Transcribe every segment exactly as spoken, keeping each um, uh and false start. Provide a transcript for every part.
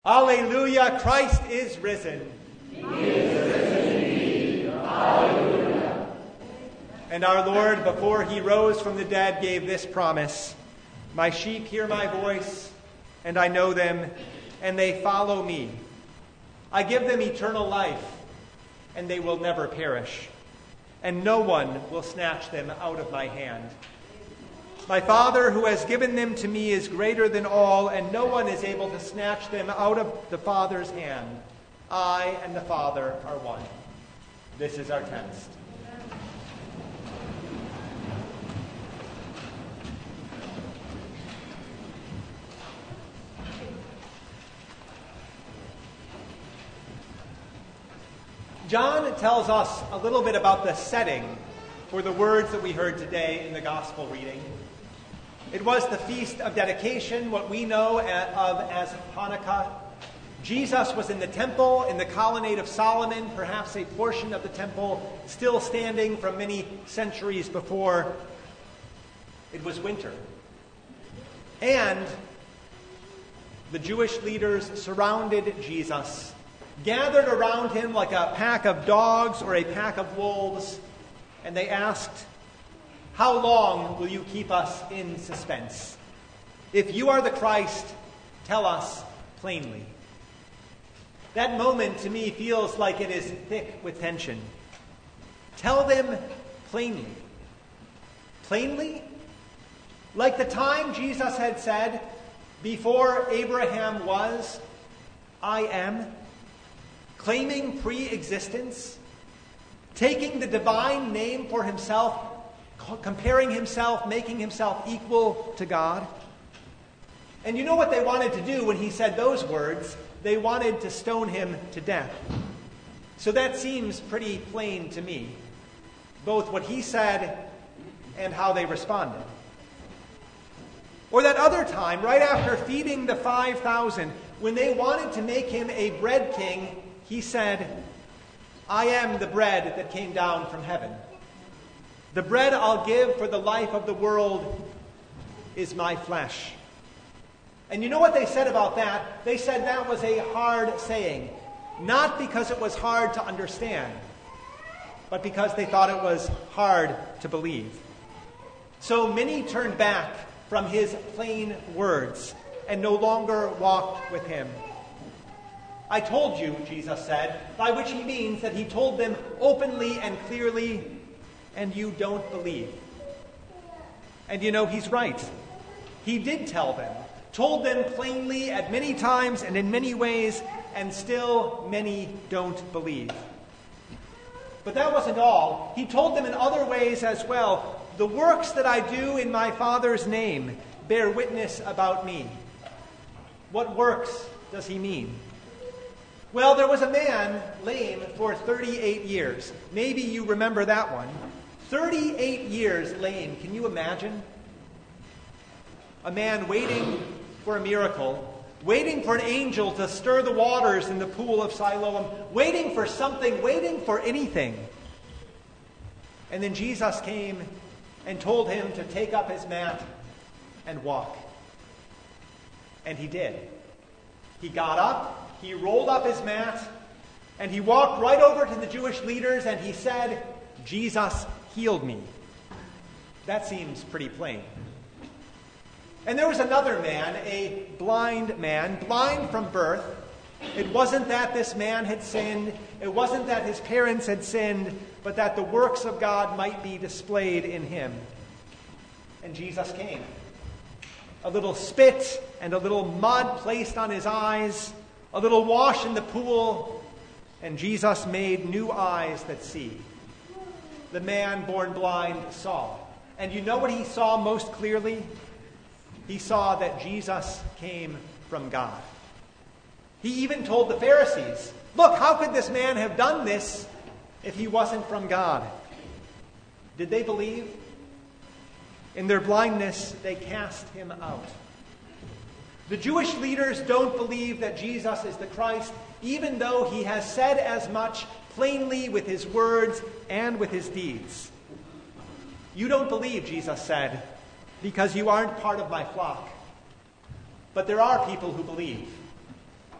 Alleluia, Christ is risen. He is risen indeed. Alleluia. And our Lord, before he rose from the dead, gave this promise: My sheep hear my voice, and I know them, and they follow me. I give them eternal life, and they will never perish, and no one will snatch them out of my hand. My Father, who has given them to me, is greater than all, and no one is able to snatch them out of the Father's hand. I and the Father are one. This is our text. John tells us a little bit about the setting for the words that we heard today in the gospel reading. It was the Feast of Dedication, what we know of as Hanukkah. Jesus was in the temple, in the colonnade of Solomon, perhaps a portion of the temple still standing from many centuries before. It was winter. And the Jewish leaders surrounded Jesus, gathered around him like a pack of dogs or a pack of wolves, and they asked, "How long will you keep us in suspense? If you are the Christ, tell us plainly." That moment to me feels like it is thick with tension. Tell them plainly. Plainly? Like the time Jesus had said, "Before Abraham was, I am." Claiming pre-existence, taking the divine name for himself, comparing himself, making himself equal to God. And you know what they wanted to do when he said those words? They wanted to stone him to death. So that seems pretty plain to me, both what he said and how they responded. Or that other time, right after feeding the five thousand, when they wanted to make him a bread king, he said, "I am the bread that came down from heaven. The bread I'll give for the life of the world is my flesh." And you know what they said about that? They said that was a hard saying, not because it was hard to understand, but because they thought it was hard to believe. So many turned back from his plain words and no longer walked with him. "I told you," Jesus said, by which he means that he told them openly and clearly, and you don't believe. And you know, he's right. He did tell them, told them plainly at many times and in many ways, and still many don't believe. But that wasn't all. He told them in other ways as well. "The works that I do in my Father's name bear witness about me." What works does he mean? Well, there was a man lame for thirty-eight years. Maybe you remember that one. thirty-eight years lame. Can you imagine? A man waiting for a miracle, waiting for an angel to stir the waters in the pool of Siloam, waiting for something, waiting for anything. And then Jesus came and told him to take up his mat and walk. And he did. He got up. He rolled up his mat, and he walked right over to the Jewish leaders, and he said, "Jesus healed me." That seems pretty plain. And there was another man, a blind man, blind from birth. It wasn't that this man had sinned. It wasn't that his parents had sinned, but that the works of God might be displayed in him. And Jesus came. A little spit and a little mud placed on his eyes, a little wash in the pool, and Jesus made new eyes that see. The man born blind saw. And you know what he saw most clearly? He saw that Jesus came from God. He even told the Pharisees, "Look, how could this man have done this if he wasn't from God?" Did they believe? In their blindness, they cast him out. The Jewish leaders don't believe that Jesus is the Christ, even though he has said as much plainly with his words and with his deeds. "You don't believe," Jesus said, "because you aren't part of my flock. But there are people who believe.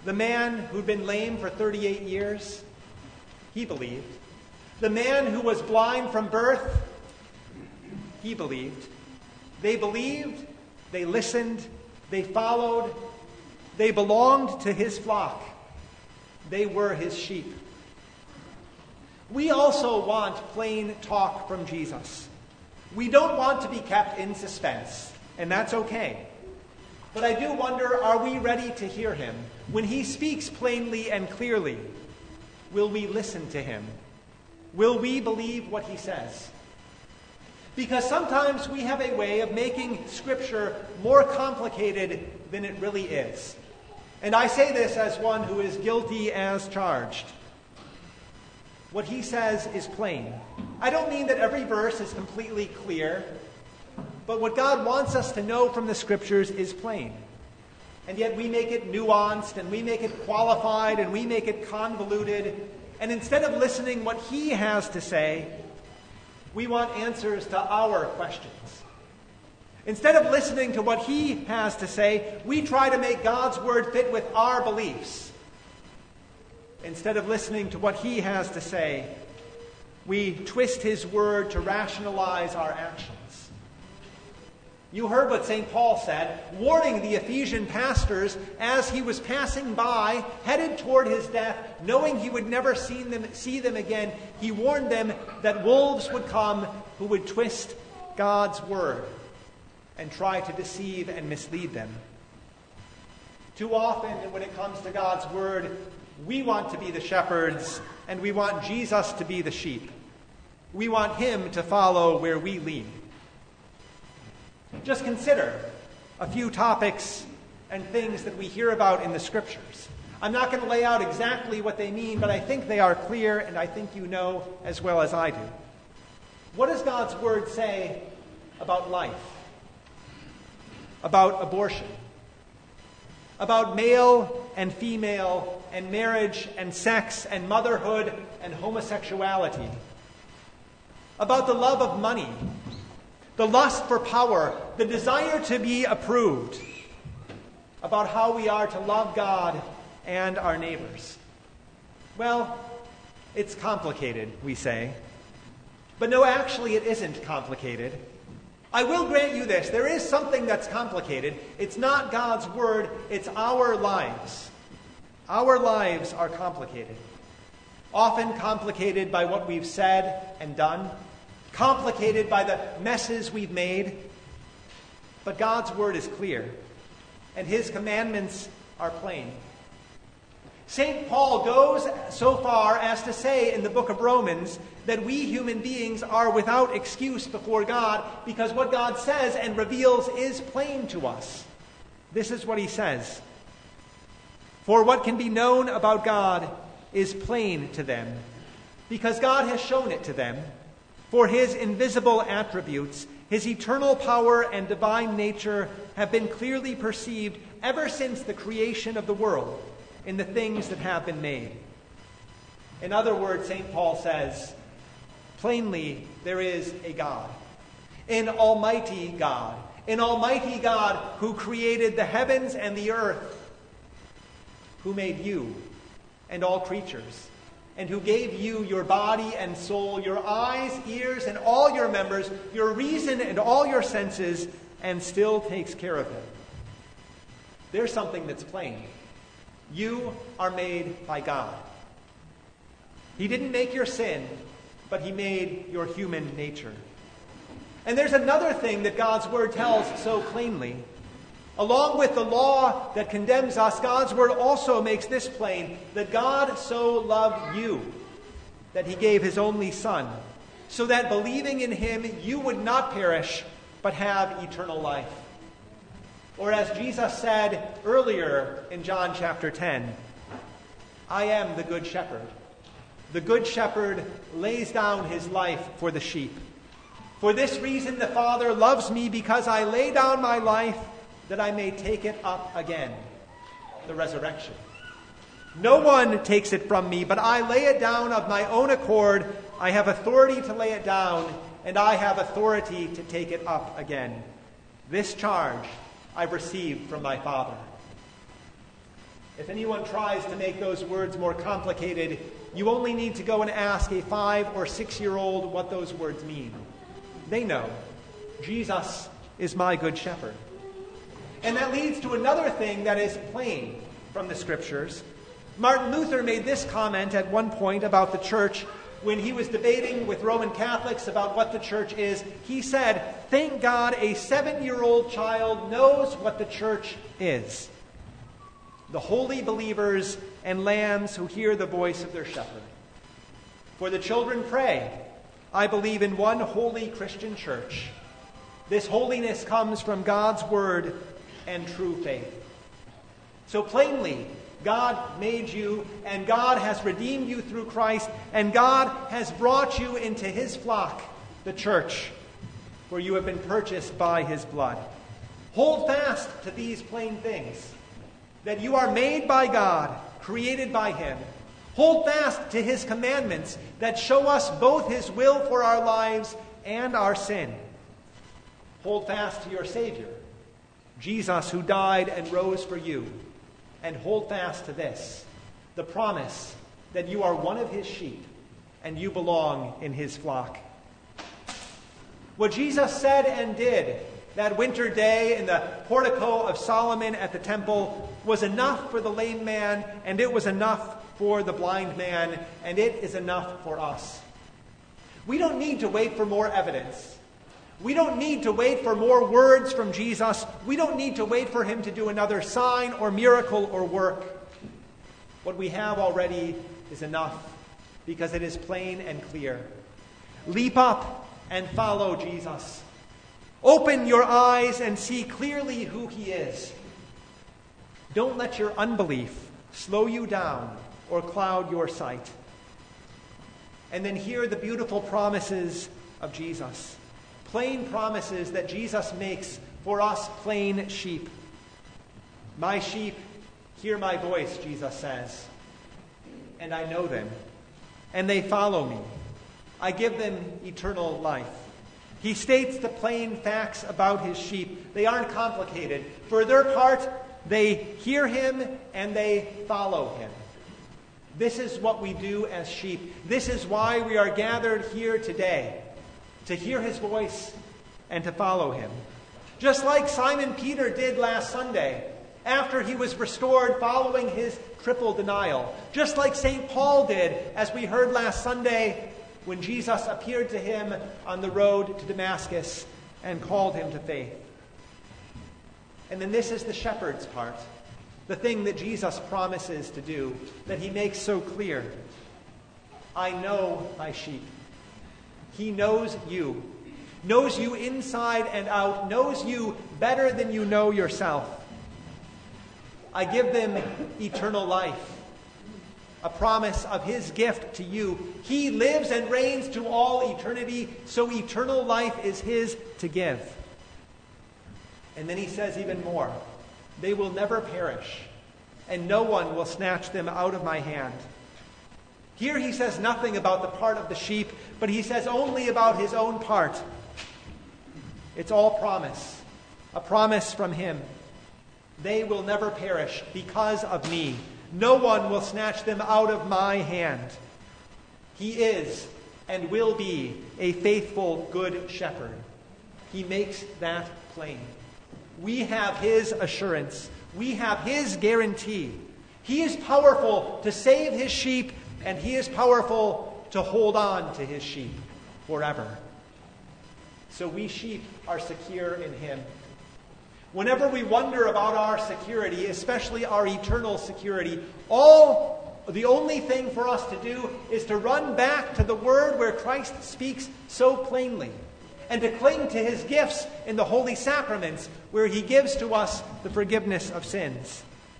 The man who'd been lame for thirty-eight years, he believed. The man who was blind from birth, he believed. They believed, they listened, they followed, they belonged to his flock. They were his sheep. We also want plain talk from Jesus. We don't want to be kept in suspense, and that's okay. But I do wonder, are we ready to hear him? When he speaks plainly and clearly, will we listen to him? Will we believe what he says? Because sometimes we have a way of making Scripture more complicated than it really is. And I say this as one who is guilty as charged. What he says is plain. I don't mean that every verse is completely clear, but what God wants us to know from the Scriptures is plain. And yet we make it nuanced, and we make it qualified, and we make it convoluted. And instead of listening what he has to say, we want answers to our questions. Instead of listening to what he has to say, we try to make God's word fit with our beliefs. Instead of listening to what he has to say, we twist his word to rationalize our actions. You heard what Saint Paul said, warning the Ephesian pastors as he was passing by, headed toward his death, knowing he would never see them, see them again. He warned them that wolves would come who would twist God's word and try to deceive and mislead them. Too often, when it comes to God's word, we want to be the shepherds, and we want Jesus to be the sheep. We want him to follow where we lead. Just consider a few topics and things that we hear about in the Scriptures. I'm not going to lay out exactly what they mean, but I think they are clear, and I think you know as well as I do. What does God's word say about life? About abortion? About male and female and marriage and sex and motherhood and homosexuality? About the love of money, the lust for power, the desire to be approved? About how we are to love God and our neighbors? Well, it's complicated, we say. But no, actually it isn't complicated. I will grant you this. There is something that's complicated. It's not God's word, it's our lives. Our lives are complicated. Often complicated by what we've said and done. Complicated by the messes we've made. But God's word is clear. And his commandments are plain. Saint Paul goes so far as to say in the book of Romans that we human beings are without excuse before God because what God says and reveals is plain to us. This is what he says. For what can be known about God is plain to them, because God has shown it to them. For his invisible attributes, his eternal power and divine nature have been clearly perceived ever since the creation of the world in the things that have been made. In other words, Saint Paul says, plainly, there is a God, an almighty God, an almighty God who created the heavens and the earth, who made you and all creatures, and who gave you your body and soul, your eyes, ears, and all your members, your reason and all your senses, and still takes care of them. There's something that's plain. You are made by God. He didn't make your sin, but he made your human nature. And there's another thing that God's word tells so plainly. Along with the law that condemns us, God's word also makes this plain, that God so loved you that he gave his only Son, so that believing in him you would not perish, but have eternal life. Or as Jesus said earlier in John chapter ten, I am the good shepherd. The good shepherd lays down his life for the sheep. For this reason the Father loves me, because I lay down my life that I may take it up again. The resurrection. No one takes it from me, but I lay it down of my own accord. I have authority to lay it down, and I have authority to take it up again. This charge I've received from my Father. If anyone tries to make those words more complicated, you only need to go and ask a five or six-year-old what those words mean. They know. Jesus is my good shepherd. And that leads to another thing that is plain from the Scriptures. Martin Luther made this comment at one point about the church when he was debating with Roman Catholics about what the church is. He said, "Thank God a seven-year-old child knows what the church is. The holy believers and lambs who hear the voice of their shepherd. For the children pray, I believe in one holy Christian church. This holiness comes from God's word and true faith." So plainly, God made you, and God has redeemed you through Christ, and God has brought you into his flock, the church, for you have been purchased by his blood. Hold fast to these plain things, that you are made by God, created by him. Hold fast to his commandments that show us both his will for our lives and our sin. Hold fast to your Savior, Jesus, who died and rose for you. And hold fast to this, the promise that you are one of his sheep and you belong in his flock. What Jesus said and did that winter day in the portico of Solomon at the temple was enough for the lame man, and it was enough for the blind man, and it is enough for us. We don't need to wait for more evidence. We don't need to wait for more words from Jesus. We don't need to wait for him to do another sign or miracle or work. What we have already is enough, because it is plain and clear. Leap up and follow Jesus. Open your eyes and see clearly who he is. Don't let your unbelief slow you down or cloud your sight. And then hear the beautiful promises of Jesus. Plain promises that Jesus makes for us plain sheep. My sheep hear my voice, Jesus says, and I know them, and they follow me. I give them eternal life. He states the plain facts about his sheep. They aren't complicated. For their part, they hear him and they follow him. This is what we do as sheep. This is why we are gathered here today, to hear his voice and to follow him. Just like Simon Peter did last Sunday, after he was restored following his triple denial. Just like Saint Paul did, as we heard last Sunday, when Jesus appeared to him on the road to Damascus and called him to faith. And then this is the shepherd's part, the thing that Jesus promises to do, that he makes so clear. I know my sheep. He knows you, knows you inside and out, knows you better than you know yourself. I give them eternal life, a promise of his gift to you. He lives and reigns to all eternity, so eternal life is his to give. And then he says even more. They will never perish, and no one will snatch them out of my hand. Here he says nothing about the part of the sheep, but he says only about his own part. It's all promise, a promise from him. They will never perish because of me. No one will snatch them out of my hand. He is and will be a faithful good shepherd. He makes that plain. We have his assurance. We have his guarantee. He is powerful to save his sheep, and he is powerful to hold on to his sheep forever. So we sheep are secure in him. Whenever we wonder about our security, especially our eternal security, all the only thing for us to do is to run back to the word where Christ speaks so plainly, and to cling to his gifts in the holy sacraments, where he gives to us the forgiveness of sins.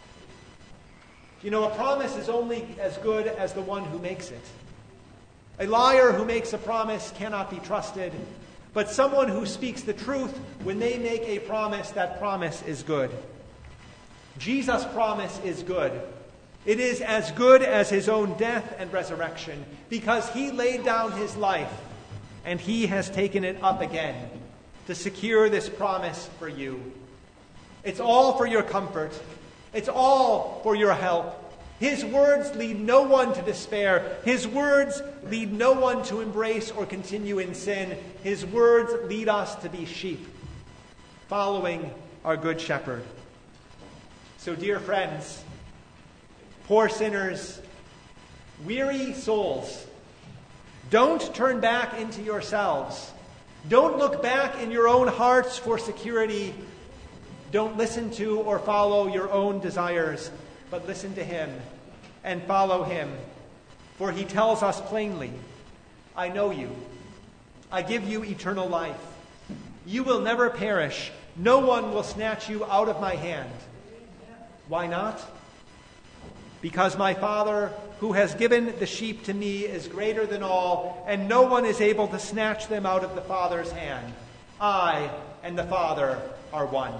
You know, a promise is only as good as the one who makes it. A liar who makes a promise cannot be trusted, but someone who speaks the truth, when they make a promise, that promise is good. Jesus' promise is good. It is as good as his own death and resurrection, because he laid down his life and he has taken it up again to secure this promise for you. It's all for your comfort. It's all for your help. His words lead no one to despair. His words lead no one to embrace or continue in sin. His words lead us to be sheep, following our good shepherd. So, dear friends, poor sinners, weary souls, don't turn back into yourselves. Don't look back in your own hearts for security. Don't listen to or follow your own desires, but listen to him and follow him. For he tells us plainly, I know you. I give you eternal life. You will never perish. No one will snatch you out of my hand. Why not? Because my Father, who has given the sheep to me, is greater than all, and no one is able to snatch them out of the Father's hand. I and the Father are one.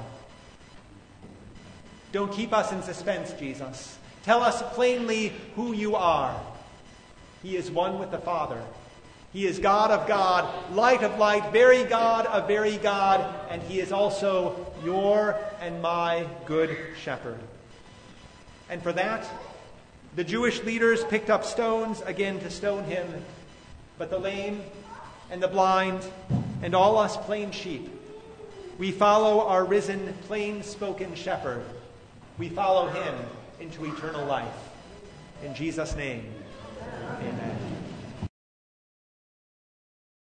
Don't keep us in suspense, Jesus. Tell us plainly who you are. He is one with the Father. He is God of God, light of light, very God of very God, and he is also your and my good shepherd. And for that, the Jewish leaders picked up stones again to stone him, but the lame and the blind and all us plain sheep, we follow our risen, plain-spoken shepherd. We follow him into eternal life. In Jesus' name.